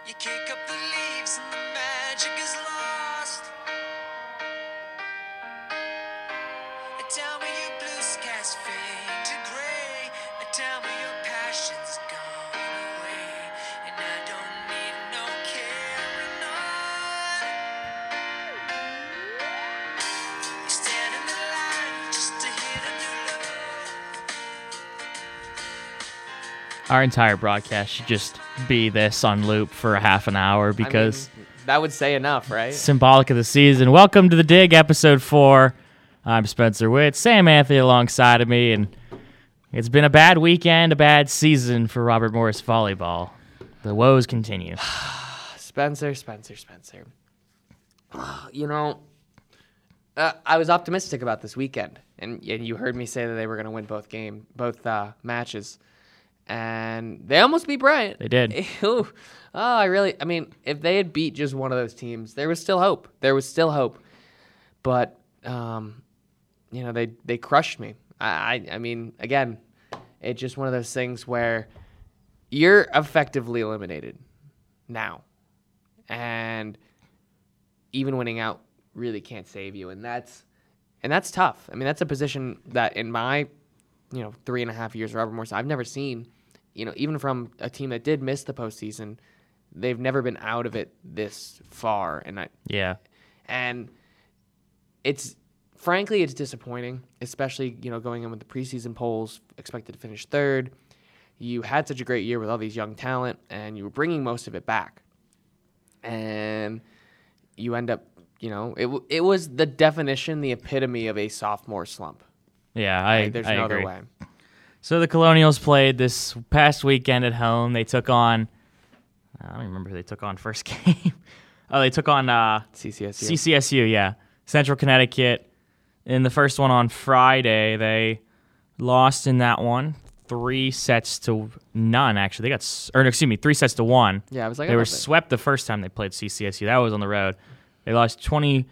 You kick up the leaves and the magic is lost. Tell me your blue skies fade to gray. Tell me your passion's gone away. And I don't need no carrying on. You stand in the light just to hit a new love. Our entire broadcast should just be this on loop for a half an hour because that would say enough, right? symbolic of the season. Welcome to The Dig, episode 4. I'm Spencer Witt, Sam Anthony alongside of me, and it's been a bad weekend, a bad season for Robert Morris volleyball. The woes continue. Spencer. I was optimistic about this weekend, and you heard me say that they were going to win both matches, and they almost beat Bryant. They did. If they had beat just one of those teams, there was still hope. But they crushed me. I mean, again, it's just one of those things where you're effectively eliminated now, and even winning out really can't save you, and that's tough. I mean, that's a position that in my 3.5 years of Robert Morris, I've never seen. Even from a team that did miss the postseason, they've never been out of it this far, and it's disappointing, especially going in with the preseason polls expected to finish third. You had such a great year with all these young talent, and you were bringing most of it back, and you end up, it was the definition, the epitome of a sophomore slump. Yeah, There's I no agree. other way. So the Colonials played this past weekend at home. They took on, I don't even remember who they took on first game. They took on CCSU. CCSU, yeah. Central Connecticut. In the first one on Friday, they lost in that one 3-0, actually. 3-1. Yeah, I was like, they were swept the first time they played CCSU. That was on the road. They lost 25-21,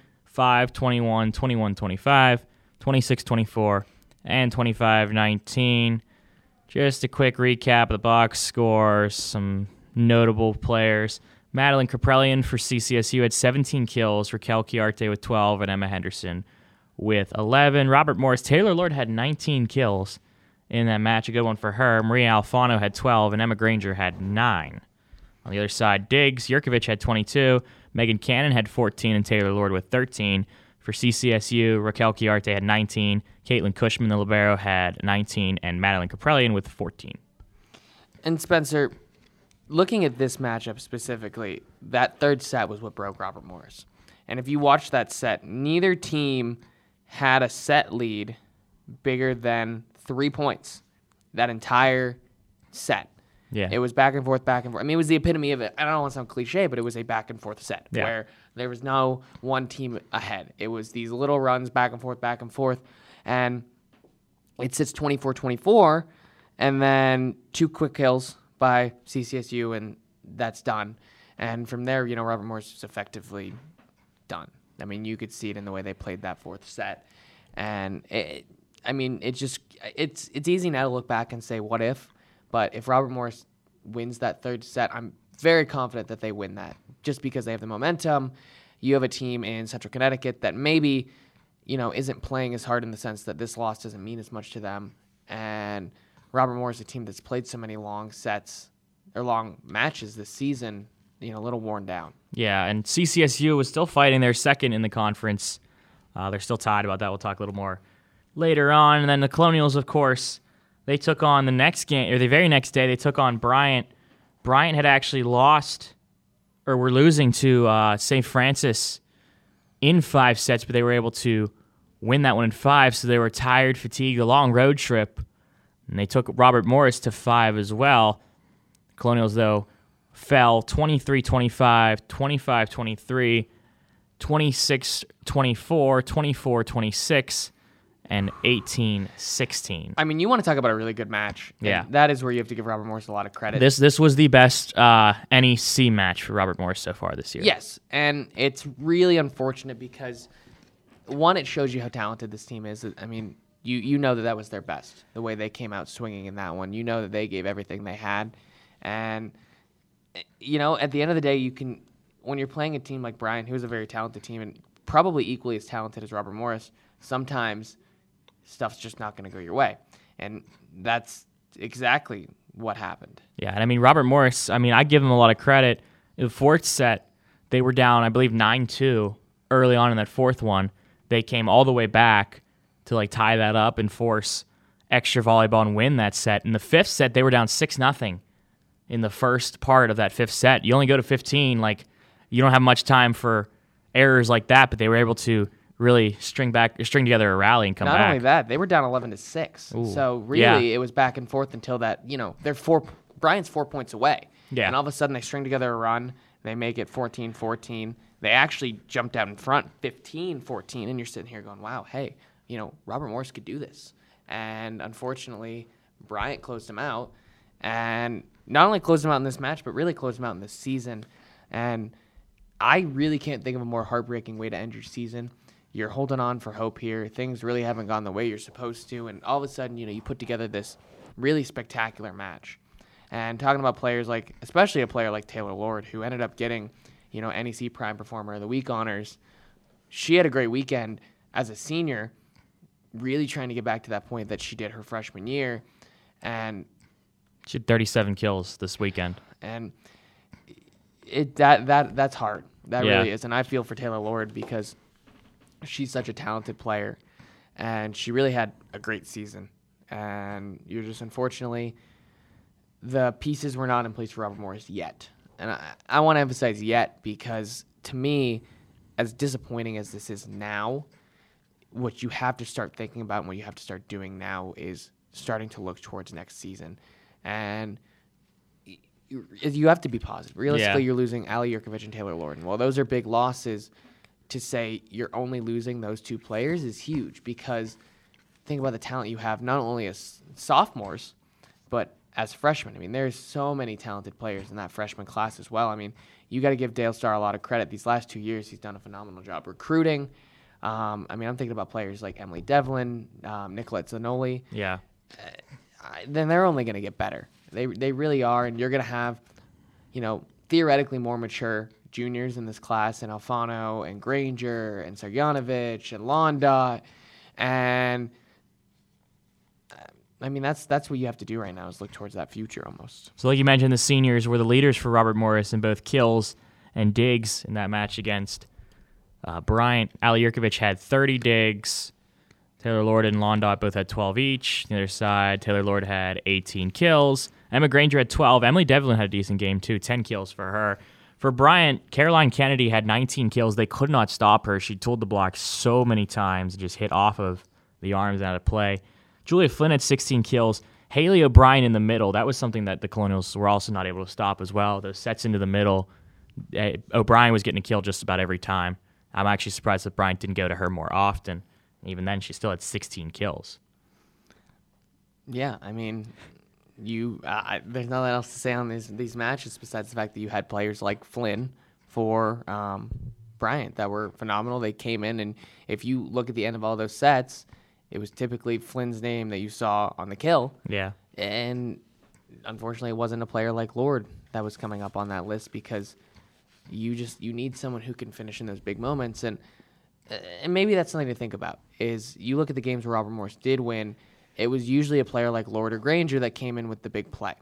21-25, 26-24, and 25-19. Just a quick recap of the box scores, some notable players. Madeline Caprellian for CCSU had 17 kills, Raquel Chiarte with 12, and Emma Henderson with 11. Robert Morris, Taylor Lord had 19 kills in that match, a good one for her. Maria Alfano had 12, and Emma Granger had 9. On the other side, Diggs, Yurkovich had 22, Megan Cannon had 14, and Taylor Lord with 13. For CCSU, Raquel Chiarte had 19, Caitlin Cushman, the libero, had 19, and Madeline Caprellian with 14. And Spencer, looking at this matchup specifically, that third set was what broke Robert Morris. And if you watch that set, neither team had a set lead bigger than 3 points that entire set. Yeah. It was back and forth. I mean, it was the epitome of it. I don't want to sound cliche, but it was a back and forth set where there was no one team ahead. It was these little runs back and forth. And it sits 24-24, and then 2 quick kills by CCSU, and that's done. And from there, Robert Morris was effectively done. I mean, you could see it in the way they played that fourth set. And it's easy now to look back and say, what if? But if Robert Morris wins that third set, I'm very confident that they win that just because they have the momentum. You have a team in Central Connecticut that maybe, isn't playing as hard in the sense that this loss doesn't mean as much to them. And Robert Morris is a team that's played so many long matches this season, a little worn down. Yeah, and CCSU was still fighting. They're second in the conference. They're still tied about that. We'll talk a little more later on. And then the Colonials, of course, they took on the very next day, they took on Bryant. Bryant had actually were losing to St. Francis in 5 sets, but they were able to win that one in 5, so they were tired, fatigued, a long road trip, and they took Robert Morris to 5 as well. Colonials, though, fell 23-25, 25-23, 26-24, 24-26, and 18-16. I mean, you want to talk about a really good match. Yeah. That is where you have to give Robert Morris a lot of credit. This was the best NEC match for Robert Morris so far this year. Yes, and it's really unfortunate because, one, it shows you how talented this team is. I mean, you know that was their best, the way they came out swinging in that one. You know that they gave everything they had. And at the end of the day, when you're playing a team like Bryant, who's a very talented team and probably equally as talented as Robert Morris, sometimes stuff's just not going to go your way. And that's exactly what happened. Yeah, and I mean, Robert Morris, I give him a lot of credit. In the fourth set, they were down, I believe, 9-2 early on in that fourth one. They came all the way back to tie that up and force extra volleyball and win that set. In the fifth set, they were down 6-0 in the first part of that fifth set. You only go to 15, you don't have much time for errors like that, but they were able to really string together a rally and come back. Not only that, they were down 11-6. Ooh. So really, it was back and forth until that. Bryant's 4 points away. Yeah. And all of a sudden, they string together a run. They make it 14-14. They actually jumped out in front, 15-14, and you're sitting here going, "Wow, hey, Robert Morris could do this." And unfortunately, Bryant closed him out, and not only closed him out in this match, but really closed him out in this season. And I really can't think of a more heartbreaking way to end your season. You're holding on for hope here. Things really haven't gone the way you're supposed to, and all of a sudden, you put together this really spectacular match. And talking about players especially a player like Taylor Lord, who ended up getting, NEC Prime Performer of the Week honors. She had a great weekend as a senior, really trying to get back to that point that she did her freshman year. And She had 37 kills this weekend. And that's hard. That Yeah. really is. And I feel for Taylor Lord because she's such a talented player, and she really had a great season. And you're just, unfortunately, the pieces were not in place for Robert Morris yet. And I want to emphasize yet because, to me, as disappointing as this is now, what you have to start thinking about and what you have to start doing now is starting to look towards next season. And you have to be positive. Realistically, You're losing Ali Yurkovich and Taylor Lord. And while those are big losses, to say you're only losing those two players is huge because think about the talent you have, not only as sophomores, but as freshmen. There's so many talented players in that freshman class as well. You got to give Dale Starr a lot of credit. These last 2 years, he's done a phenomenal job recruiting. I'm thinking about players like Emily Devlin, Nicolette Zanoli. Yeah. Then they're only going to get better. They really are, and you're going to have, theoretically more mature juniors in this class, and Alfano and Granger and Sarjanovic and Londa, and that's what you have to do right now is look towards that future almost. So like you mentioned, the seniors were the leaders for Robert Morris in both kills and digs in that match against Bryant. Ali Yurkovich had 30 digs. Taylor Lord and Londot both had 12 each. The other side, Taylor Lord had 18 kills. Emma Granger had 12. Emily Devlin had a decent game too, 10 kills for her. For Bryant, Caroline Kennedy had 19 kills. They could not stop her. She tooled the block so many times and just hit off of the arms out of play. Julia Flynn had 16 kills. Haley O'Brien in the middle. That was something that the Colonials were also not able to stop as well. Those sets into the middle, O'Brien was getting a kill just about every time. I'm actually surprised that Bryant didn't go to her more often. Even then, she still had 16 kills. Yeah, there's nothing else to say on these matches besides the fact that you had players like Flynn for Bryant that were phenomenal. They came in, and if you look at the end of all those sets, it was typically Flynn's name that you saw on the kill. Yeah. And unfortunately, it wasn't a player like Lord that was coming up on that list because you need someone who can finish in those big moments. And maybe that's something to think about is you look at the games where Robert Morris did win, it was usually a player like Lord or Granger that came in with the big play.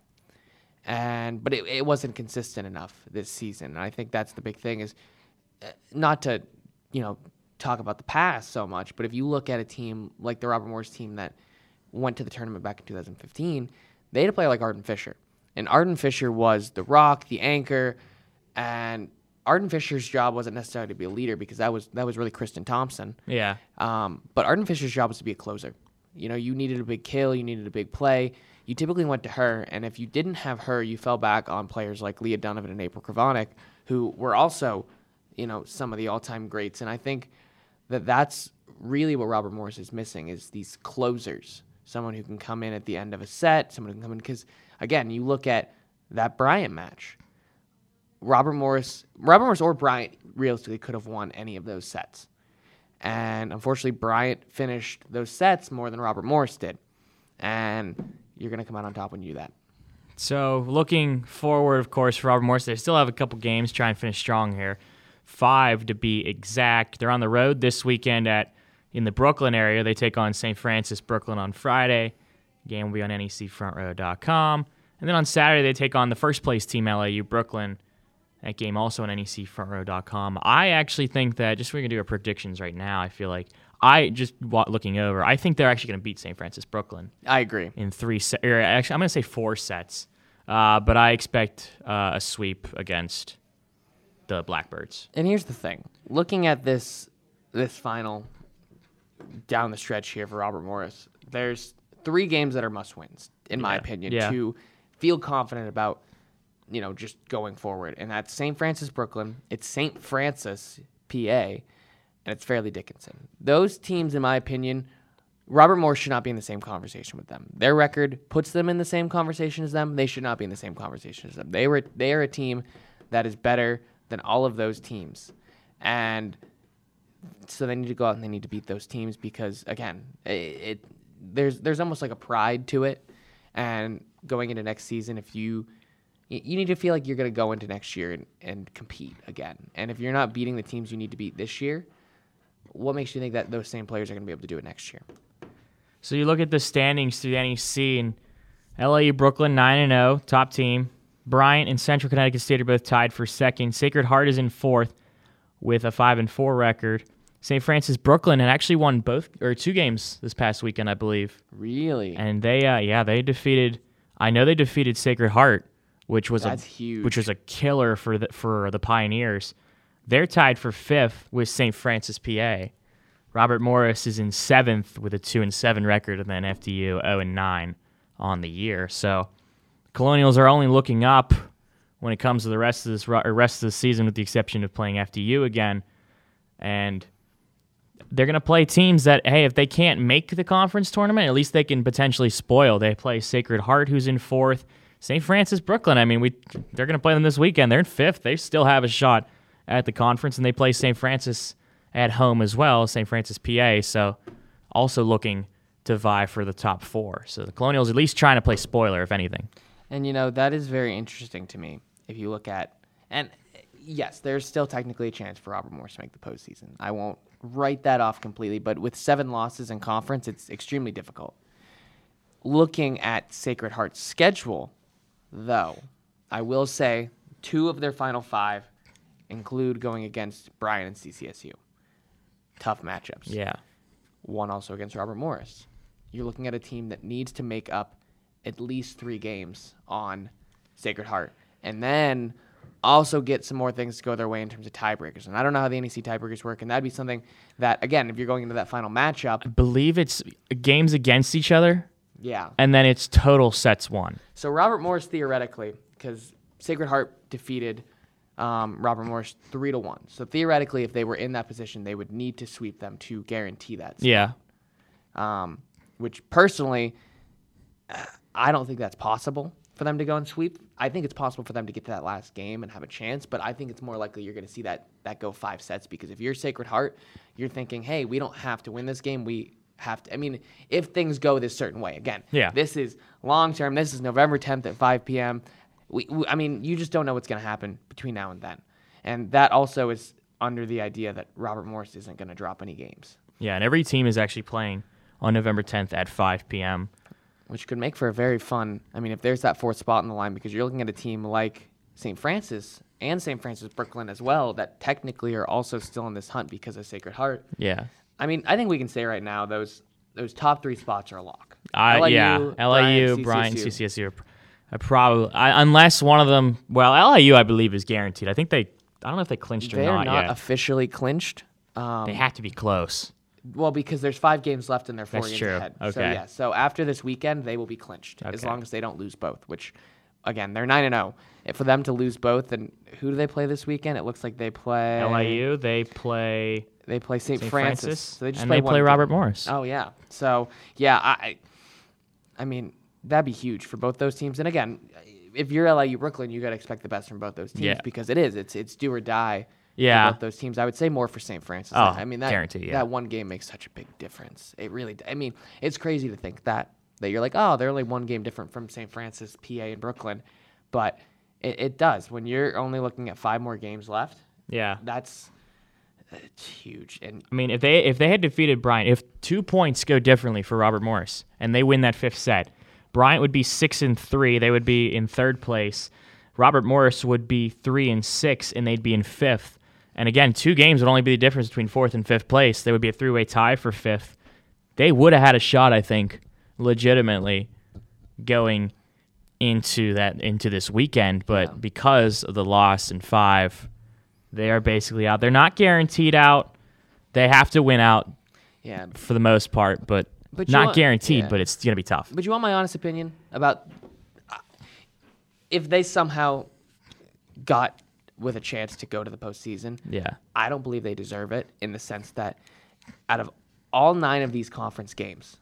But it wasn't consistent enough this season. And I think that's the big thing is not to, talk about the past so much, but if you look at a team like the Robert Morris team that went to the tournament back in 2015, they had a player like Arden Fisher. And Arden Fisher was the rock, the anchor, and Arden Fisher's job wasn't necessarily to be a leader because that was really Kristen Thompson. Yeah. But Arden Fisher's job was to be a closer. You needed a big kill, you needed a big play. You typically went to her, and if you didn't have her, you fell back on players like Leah Donovan and April Kravanik, who were also, some of the all-time greats. And I think that's really what Robert Morris is missing is these closers, someone who can come in at the end of a set, someone who can come in because, again, you look at that Bryant match. Robert Morris or Bryant realistically could have won any of those sets. And unfortunately, Bryant finished those sets more than Robert Morris did. And you're going to come out on top when you do that. So looking forward, of course, for Robert Morris, they still have a couple games trying to finish strong here. 5 to be exact. They're on the road this weekend in the Brooklyn area. They take on St. Francis Brooklyn on Friday. Game will be on necfrontrow.com. And then on Saturday, they take on the first place team, LAU Brooklyn. That game also on necfrontrow.com. I actually think that, just so we can do our predictions right now, I feel like, looking over, I think they're actually going to beat St. Francis Brooklyn. I agree. In 3 sets. Actually, I'm going to say 4 sets. But I expect a sweep against the Blackbirds. And here's the thing. Looking at this final down the stretch here for Robert Morris, there's 3 games that are must-wins, in my opinion, to feel confident about, just going forward. And that's St. Francis Brooklyn, it's St. Francis, PA, and it's Fairleigh Dickinson. Those teams, in my opinion, Robert Morris should not be in the same conversation with them. Their record puts them in the same conversation as them. They should not be in the same conversation as them. They are a team that is better than all of those teams. And so they need to go out and they need to beat those teams because, again, there's almost like a pride to it. And going into next season, if you need to feel like you're going to go into next year and compete again. And if you're not beating the teams you need to beat this year, what makes you think that those same players are going to be able to do it next year? So you look at the standings through the NEC, and LAU Brooklyn 9-0, top team. Bryant and Central Connecticut State are both tied for second. Sacred Heart is in fourth with a 5-4 record. St. Francis Brooklyn had actually won 2 games this past weekend, I believe. Really? And they defeated. I know they defeated Sacred Heart, which was huge. Which was a killer for the Pioneers. They're tied for 5th with St. Francis, PA. Robert Morris is in 7th with a 2-7 record, and then FDU 0-9 on the year. So Colonials are only looking up when it comes to the rest of the season, with the exception of playing FDU again. And they're going to play teams that, hey, if they can't make the conference tournament, at least they can potentially spoil. They play Sacred Heart, who's in 4th. St. Francis Brooklyn, they're going to play them this weekend. They're in 5th. They still have a shot at the conference, and they play St. Francis at home as well, St. Francis, PA. So also looking to vie for the top 4. So the Colonials at least trying to play spoiler, if anything. And, that is very interesting to me if you look at, and yes, there's still technically a chance for Robert Morris to make the postseason. I won't write that off completely, but with 7 losses in conference, it's extremely difficult. Looking at Sacred Heart's schedule, though, I will say 2 of their final 5 include going against Bryant and CCSU. Tough matchups. Yeah. 1 also against Robert Morris. You're looking at a team that needs to make up at least 3 games on Sacred Heart. And then also get some more things to go their way in terms of tiebreakers. And I don't know how the NEC tiebreakers work, and that'd be something that, again, if you're going into that final matchup. I believe it's games against each other. Yeah. And then it's total sets won. So Robert Morris, theoretically, because Sacred Heart defeated Robert Morris 3-1. So theoretically, if they were in that position, they would need to sweep them to guarantee that spot. Yeah. Which personally, I don't think that's possible for them to go and sweep. I think it's possible for them to get to that last game and have a chance, but I think it's more likely you're going to see that go 5 sets, because if you're Sacred Heart, you're thinking, hey, we don't have to win this game. We have to. If things go this certain way, again, this is long term. This is November 10th at 5 p.m. You just don't know what's going to happen between now and then. And that also is under the idea that Robert Morris isn't going to drop any games. Yeah, and every team is actually playing on November 10th at 5 p.m. Which could make for a very fun, if there's that 4th spot in the line, because you're looking at a team like St. Francis and St. Francis Brooklyn as well that technically are also still in this hunt because of Sacred Heart. Yeah. I think we can say right now those top 3 spots are a lock. LAU, Bryant, CCSU are probably, unless one of them, LAU I believe is guaranteed. I don't know if they clinched or not yet. They're not officially clinched. They have to be close. Well, because there's 5 games left and they're 4 games ahead. Okay. So after this weekend, they will be clinched as long as they don't lose both, which, again, they're 9-0. For them to lose both, then who do they play this weekend? It looks like they play LAU. They play St. Francis. So they just and they play Robert Morris. Oh, yeah. So, yeah, that'd be huge for both those teams. And again, if you're LAU Brooklyn, you got to expect the best from both those teams because it's do or die. Yeah, for both those teams. I would say more for St. Francis. That guarantee. Yeah. That one game makes such a big difference. It really. It's crazy to think that that you're like, oh, they're only one game different from St. Francis, PA, and Brooklyn. But it does. When you're only looking at 5 more games left, Yeah. that's huge. And I mean, if they had defeated Bryant, if 2 points go differently for Robert Morris and they win that 5th set, Bryant would be 6-3. They would be in 3rd place. Robert Morris would be 3-6, and they'd be in 5th. And again, 2 games would only be the difference between 4th and 5th place. They would be a 3-way tie for 5th. They would have had a shot, I think, legitimately going into this weekend, but because of the loss in 5, they are basically out. They're not guaranteed out. They have to win out for the most part, but not guaranteed, but it's going to be tough. But you want my honest opinion about if they somehow got with a chance to go to the postseason? Yeah. I don't believe they deserve it in the sense that out of all 9 of these conference games,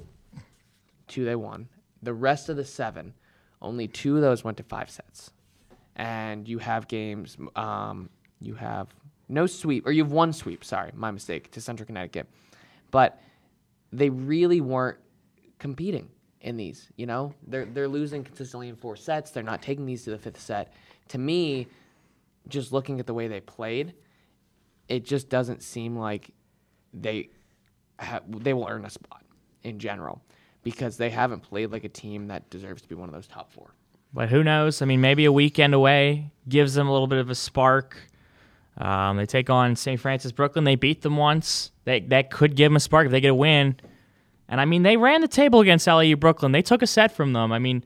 2 they won. The rest of the 7, only 2 of those went to 5 sets. And you have games, you have no sweep, or you have 1 sweep, sorry, my mistake, to Central Connecticut. But they really weren't competing in these, you know? They're losing consistently in 4 sets. They're not taking these to the 5th set. To me, just looking at the way they played, it just doesn't seem like they will earn a spot in general because they haven't played like a team that deserves to be one of those top 4. But who knows? I mean, maybe a weekend away gives them a little bit of a spark. They take on St. Francis Brooklyn. They beat them once. That could give them a spark if they get a win. And, I mean, they ran the table against LAU Brooklyn. They took a set from them. I mean,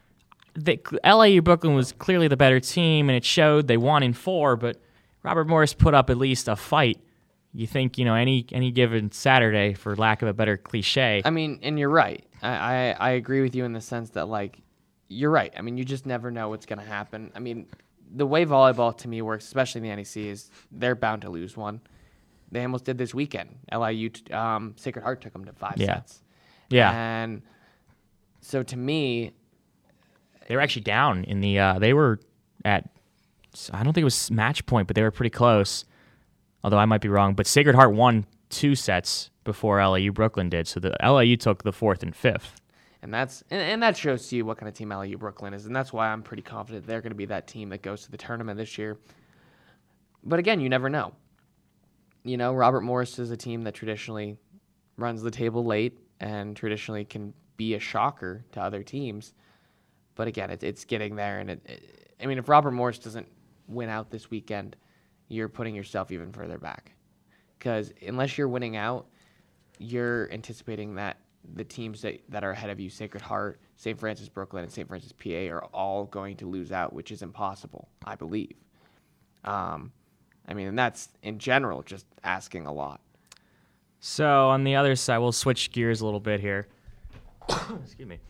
LAU Brooklyn was clearly the better team, and it showed. They won in 4, but Robert Morris put up at least a fight. You think, any given Saturday, for lack of a better cliche. I mean, and you're right. I agree with you in the sense that, like, you're right. I mean, you just never know what's going to happen. I mean, the way volleyball to me works, especially in the NEC, is they're bound to lose one. They almost did this weekend. LIU, Sacred Heart took them to 5 sets. Yeah. And so to me, they were actually down in the, they were at, I don't think it was match point, but they were pretty close. Although I might be wrong. But Sacred Heart won 2 sets before LIU Brooklyn did. So the LIU took the 4th and 5th. And that shows to you what kind of team LIU Brooklyn is. And that's why I'm pretty confident they're going to be that team that goes to the tournament this year. But again, you never know. Robert Morris is a team that traditionally runs the table late and traditionally can be a shocker to other teams. But again, it's getting there. And I mean, if Robert Morris doesn't win out this weekend, you're putting yourself even further back. Because unless you're winning out, you're anticipating that the teams that are ahead of you, Sacred Heart, St. Francis Brooklyn, and St. Francis PA, are all going to lose out, which is impossible, I believe. I mean, and that's, in general, just asking a lot. So, on the other side, we'll switch gears a little bit here. Excuse me.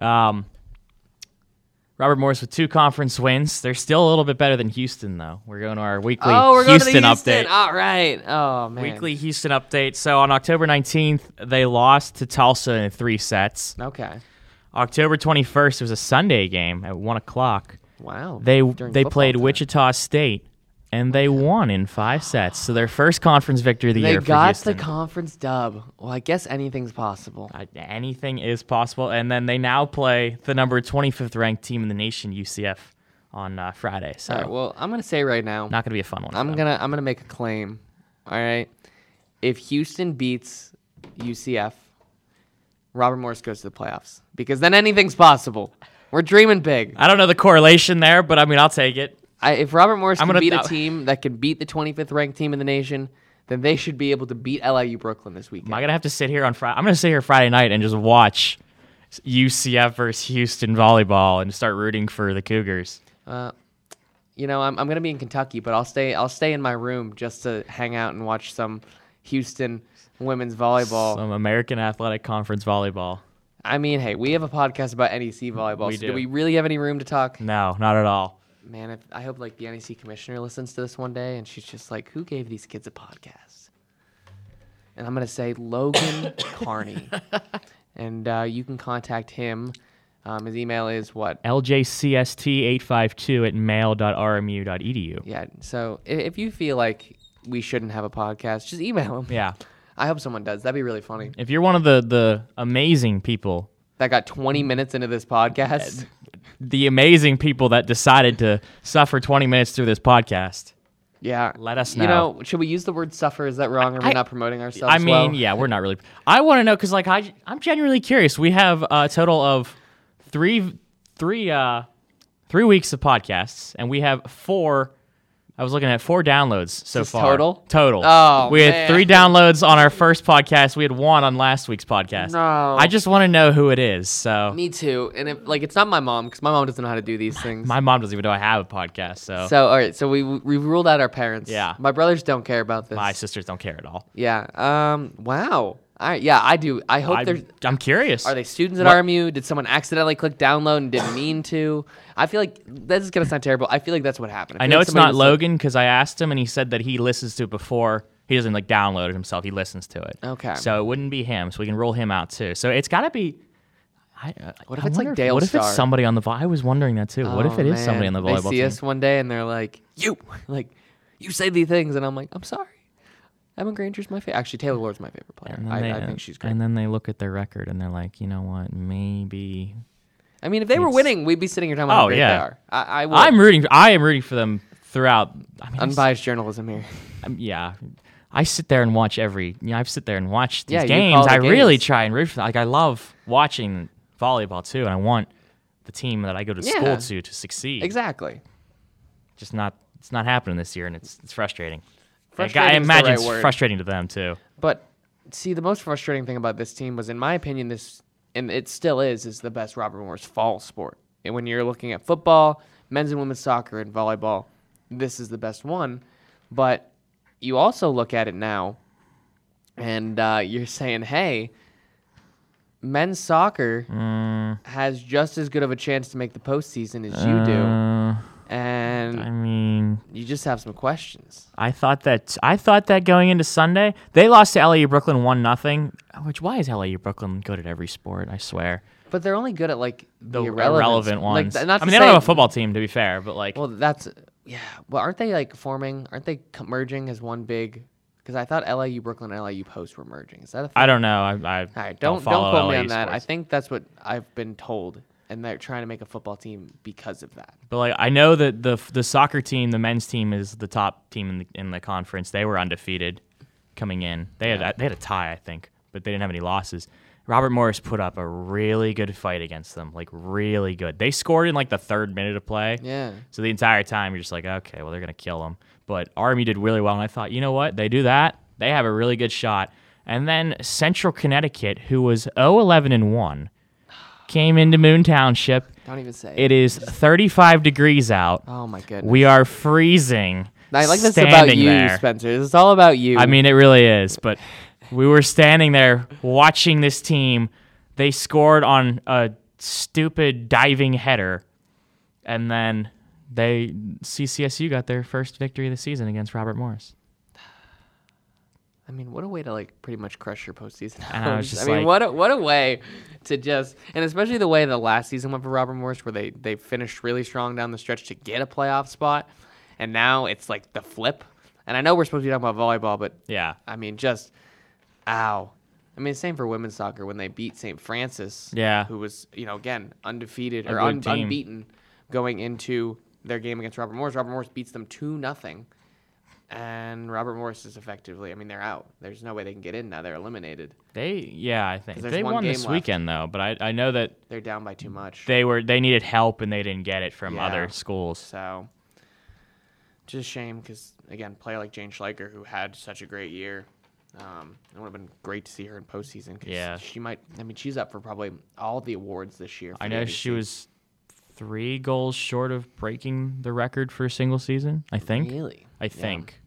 Robert Morris with 2 conference wins. They're still a little bit better than Houston, though. We're going to our weekly Houston update. All right. Oh, man. Weekly Houston update. So on October 19th, they lost to Tulsa in 3 sets. Okay. October 21st, it was a Sunday game at 1 o'clock. Wow. They During played time. Wichita State, and they won in 5 sets. So their first conference victory of the year for They Houston. got the conference dub. Well, I guess anything's possible. Anything is possible. And then they now play the number 25th ranked team in the nation, UCF, on Friday. So All right, well, I'm going to say right now, not going to be a fun one. I'm gonna make a claim. All right. If Houston beats UCF, Robert Morris goes to the playoffs. Because then anything's possible. We're dreaming big. I don't know the correlation there, but I mean, I'll take it. If Robert Morris can beat a team that can beat the 25th ranked team in the nation, then they should be able to beat LIU Brooklyn this weekend. Am I going to have to sit here on Friday? I'm going to sit here Friday night and just watch UCF versus Houston volleyball and start rooting for the Cougars. I'm going to be in Kentucky, but I'll stay in my room just to hang out and watch some Houston women's volleyball. Some American Athletic Conference volleyball. I mean, hey, we have a podcast about NEC volleyball. Do we really have any room to talk? No, not at all. Man, I hope the NEC commissioner listens to this one day and she's just like, who gave these kids a podcast? And I'm going to say Logan Carney. And you can contact him. His email is what? ljcst852@mail.rmu.edu. Yeah, so if you feel like we shouldn't have a podcast, just email him. Yeah. I hope someone does. That'd be really funny. If you're one of the amazing people that got 20 minutes into this podcast. The amazing people that decided to suffer 20 minutes through this podcast. Yeah. Let us You know. know, should we use the word suffer? Is that wrong? Are we not promoting ourselves I mean, well? yeah, we're not really. I want to know because, like, I'm genuinely curious. We have a total of three weeks of podcasts, and we have 4. I was looking at 4 downloads so Just far. total? Oh, we had man. 3 downloads on our first podcast. We had 1 on last week's podcast. No. I just want to know who it is. So Me too. And it's not my mom because my mom doesn't know how to do these things. my mom doesn't even know I have a podcast. So, So, all right. So we ruled out our parents. Yeah. My brothers don't care about this. my sisters don't care at all. Yeah. Wow. All right. Yeah, I do. I hope there's. I'm curious. Are they students at What- RMU? Did someone accidentally click download and didn't mean to? I feel like this is gonna sound terrible. I feel like that's what happened. I feel know like it's somebody not was like- Logan because I asked him and he said that he listens to it before. He doesn't like download it himself. He listens to it. Okay. So it wouldn't be him. So we can rule him out too. So it's got to be. What if I it's like wonder Dale What if Star? it's somebody on the? I was wondering that too. What if Oh, it is somebody on man. the volleyball They see team? us one day and they're like, you say these things, and I'm like, I'm sorry. Emma Granger's my favorite. Actually, Taylor Ward's my favorite player. And then I think she's great. And then they look at their record and they're like, you know what? Maybe. I mean, if they were it's- winning, we'd be sitting here talking about how Oh, great yeah. they are. I would. I am rooting for them throughout. I mean, Unbiased journalism here. yeah. I sit there and watch I sit there and watch these Yeah, you games. call the I really games. try and root for them. Like I love watching volleyball too, and I want the team that I go to Yeah. school to succeed. Exactly. Just not. It's not happening this year, and it's frustrating. Frustrating I is the imagine right it's word. frustrating to them too. But see, the most frustrating thing about this team was, in my opinion, and it still is the best Robert Morris fall sport. And when you're looking at football, men's and women's soccer, and volleyball, this is the best one. But you also look at it now, and you're saying, hey, men's soccer has just as good of a chance to make the postseason as you do. And I mean, you just have some questions. I thought that going into Sunday, they lost to LAU Brooklyn 1-0. Which why is LAU Brooklyn good at every sport? I swear. But they're only good at the The irrelevant irrelevant ones. Not I to mean, they don't have a say- football team to be fair, but like, Well, that's yeah. Well, aren't they forming? Aren't they merging as one big? Because I thought LAU Brooklyn and LAU Post were merging. Is that a thing? I don't know. I All right, don't don't follow quote me LAU on that. I sports. think that's what I've been told, and they're trying to make a football team because of that. But like, I know that the soccer team, the men's team, is the top team in the conference. They were undefeated coming in. They had a tie, I think, but they didn't have any losses. Robert Morris put up a really good fight against them, like really good. They scored in like the 3rd minute of play. Yeah. So the entire time you're just like, okay, well they're gonna kill them. But RMU did really well, and I thought, you know what? They do that, they have a really good shot. And then Central Connecticut, who was 0-11-1, came into Moon Township. Don't even say It is 35 degrees out. Oh my goodness. We are freezing. I like this standing about you, there. Spencer. This is all about you. I mean, it really is. But we were standing there watching this team. They scored on a stupid diving header, and then CCSU got their first victory of the season against Robert Morris. I mean, what a way to pretty much crush your postseason. And I was hopes. just I mean, like- what a way to just, and especially the way the last season went for Robert Morris, where they finished really strong down the stretch to get a playoff spot, and now it's like the flip. And I know we're supposed to be talking about volleyball, but Yeah. I mean, just ow. I mean, same for women's soccer when they beat St. Francis, Yeah. who was again undefeated A or good team. unbeaten going into their game against Robert Morris. Robert Morris beats them 2-0. And Robert Morris is effectively, I mean, they're out. There's no way they can get in now. They're eliminated. I think 'Cause there's they one won this game left. weekend though. But I know that They're down by too much. they needed help and they didn't get it from Yeah. other schools. So, just a shame because, again, a player like Jane Schleicher, who had such a great year, it would have been great to see her in postseason. 'Cause Yeah. she might, I mean, she's up for probably all the awards this year. For I the know ABC. she was 3 goals short of breaking the record for a single season. I think. Really? I think.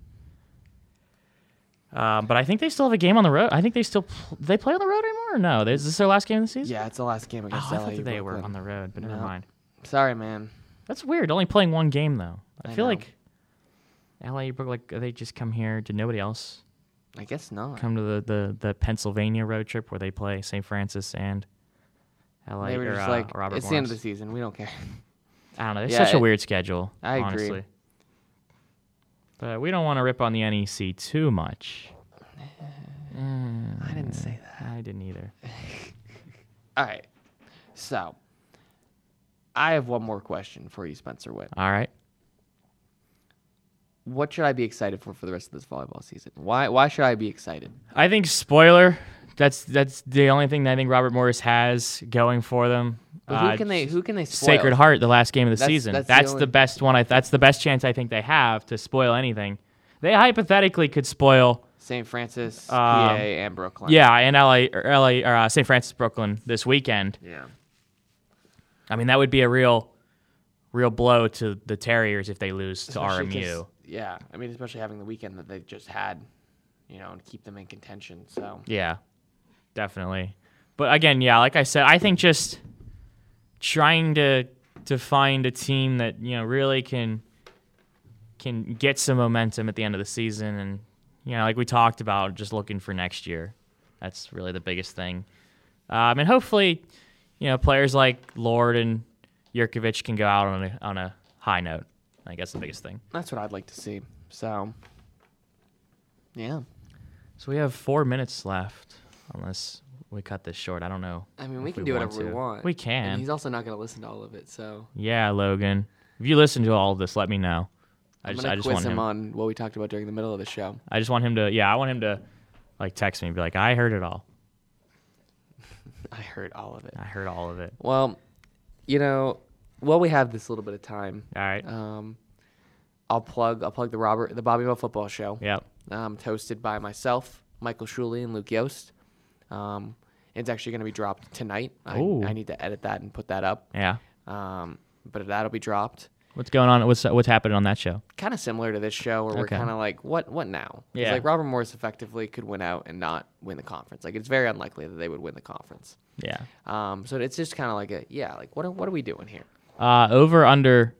But I think they still have a game on the road. I think they still they play on the road anymore or no? Is this their last game of the season? Yeah, it's the last game Oh, against I LA. thought that they were on the road, but never No. mind. Sorry, man. That's weird. Only playing one game though. I I feel know. like LA they just come here. Did nobody else I guess not. come to the Pennsylvania road trip where they play St. Francis and LA They were or just like, Robert it's the end of the Morris? season. We don't care. I don't know. It's Yeah, such a it- weird schedule. I agree. honestly. But we don't want to rip on the NEC too much. I didn't say that. I didn't either. All right. So, I have one more question for you, Spencer Witt. All right. What should I be excited for the rest of this volleyball season? Why should I be excited? I think spoiler. That's the only thing that I think Robert Morris has going for them. But who can they spoil? Sacred Heart, the last game of the season. that's The best one. That's the best chance I think they have to spoil anything. They hypothetically could spoil St. Francis, PA, and Brooklyn. Yeah, and LA, St. Francis, Brooklyn this weekend. Yeah. I mean, that would be a real blow to the Terriers if they lose to Especially RMU. 'cause- Yeah, I mean, especially having the weekend that they've just had, and keep them in contention. So Yeah, definitely. But again, yeah, like I said, I think just trying to find a team that really can get some momentum at the end of the season, and like we talked about, just looking for next year. That's really the biggest thing. And hopefully, players like Lord and Jurkovic can go out on a high note. I guess the biggest thing. that's what I'd like to see. So, yeah. So we have 4 minutes left, unless we cut this short. I don't know. I mean, we if can do whatever to. we want. We can. And he's also not going to listen to all of it, so Yeah, Logan. If you listen to all of this, let me know. I'm I going to just quiz want him him. on what we talked about during the middle of the show. I just want him to. Yeah, I want him to like text me and be like, I heard it all. I heard all of it. I heard all of it. Well, while we have this little bit of time, All right. I'll plug the Bobbyville Football Show. Yep. It's hosted by myself, Michael Shuley, and Luke Yost. It's actually going to be dropped tonight. Ooh. I need to edit that and put that up. Yeah. But that'll be dropped. What's going on? What's happening on that show? Kind of similar to this show, where we're Okay. kind of like, what now? 'Cause, Yeah. like Robert Morris effectively could win out and not win the conference. Like, it's very unlikely that they would win the conference. Yeah. So it's just kind of like what are we doing here? Over under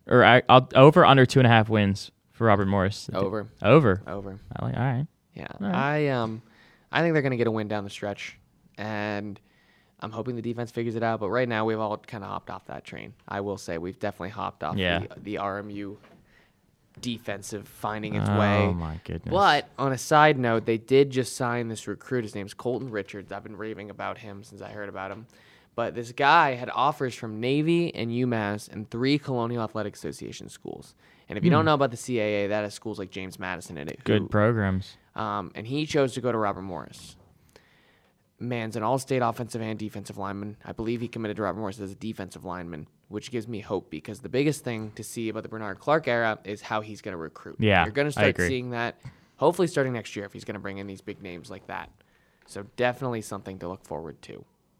2.5 wins for Robert Morris. Over. Over. All All right. Yeah. right. I think they're going to get a win down the stretch, and I'm hoping the defense figures it out. But right now, we've all kind of hopped off that train. I will say we've definitely hopped off the RMU defensive finding its way. Oh my goodness. But on a side note, they did just sign this recruit. His name's Colton Richards. I've been raving about him since I heard about him. But this guy had offers from Navy and UMass and 3 Colonial Athletic Association schools. And if you don't know about the CAA, that has schools like James Madison in it. Good programs. And he chose to go to Robert Morris. Man's an all-state offensive and defensive lineman. I believe he committed to Robert Morris as a defensive lineman, which gives me hope, because the biggest thing to see about the Bernard Clark era is how he's going to recruit. Yeah, You're going to I start agree. seeing that, hopefully starting next year, if he's going to bring in these big names like that. So definitely something to look forward to.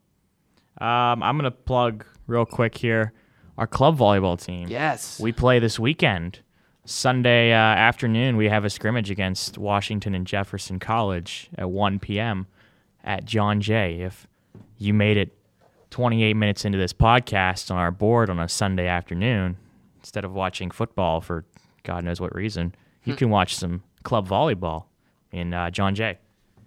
I'm gonna plug real quick here our club volleyball team. Yes. We play this weekend. Sunday afternoon, we have a scrimmage against Washington and Jefferson College at 1 p.m. at John Jay. If you made it 28 minutes into this podcast on our board on a Sunday afternoon, instead of watching football for God knows what reason, you can watch some club volleyball in John Jay.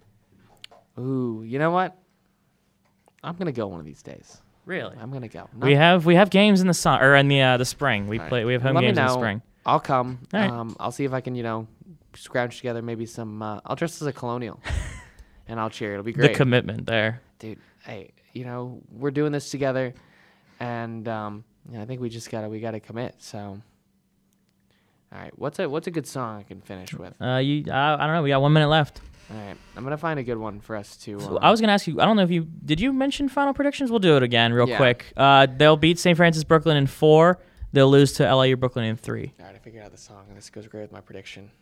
Ooh, you know what? I'm going to go one of these days. Really? I'm going to go. We have games in the sun or in the spring. We All play. right. We have home Let me games in the know. spring. I'll come. All right. I'll see if I can, scrounge together maybe some. I'll dress as a Colonial, and I'll cheer. It'll be The great, commitment there. dude. Hey, we're doing this together, and I think we gotta commit. So, all right. What's a good song I can finish with? I don't know. We got 1 minute left. All right, I'm gonna find a good one for us to. I was gonna ask you. I don't know if did you mention final predictions. We'll do it again real Yeah. quick. They'll beat St. Francis Brooklyn in 4. They'll lose to LIU Brooklyn in 3. All right, I figured out the song, and this goes great with my prediction.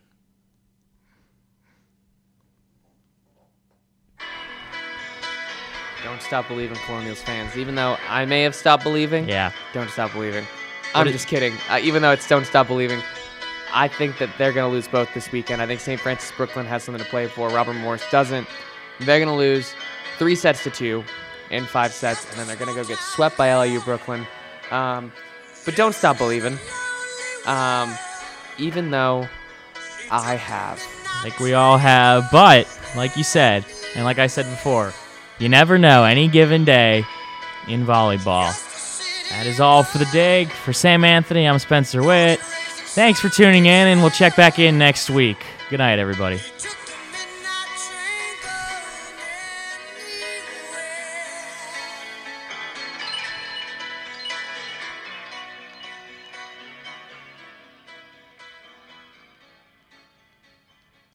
Don't stop believing, Colonials fans. Even though I may have stopped believing, Yeah. don't stop believing. What I'm is- just kidding. Even though it's don't stop believing, I think that they're going to lose both this weekend. I think St. Francis Brooklyn has something to play for. Robert Morris doesn't. They're going to lose 3-2 in 5 sets, and then they're going to go get swept by LIU Brooklyn. But don't stop believing. Even though I have. Like we all have, but like you said, and like I said before, you never know any given day in volleyball. That is all for the dig. For Sam Anthony, I'm Spencer Witt. Thanks for tuning in, and we'll check back in next week. Good night, everybody. Took